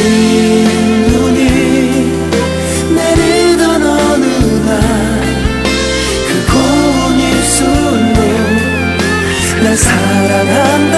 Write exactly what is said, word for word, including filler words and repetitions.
눈이 내리던 어느 날 그 고운 입술로 날 사랑한